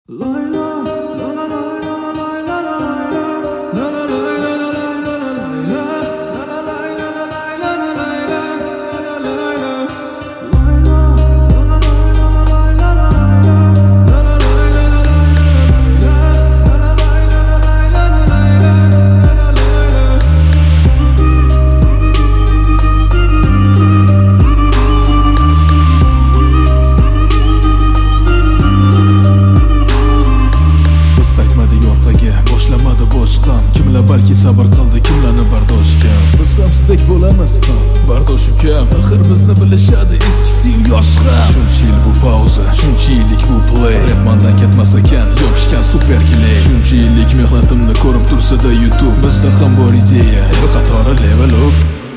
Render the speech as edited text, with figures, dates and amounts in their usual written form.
Kimlar balki sabr qildi, kimlarni bardosh kam. Biz ham sizdek bo'lamiz, bardosh ukam. Axir bizni bilishadi eskisi yosh ham. Shuncha yil bu pauza, shuncha yillik bu play. Rapmandan ketmas ekan, yopishgan super kelay. Shuncha yillik mehnatimni ko'rib tursa-da YouTube, bizda ham bor ideya. Bir qatori level up.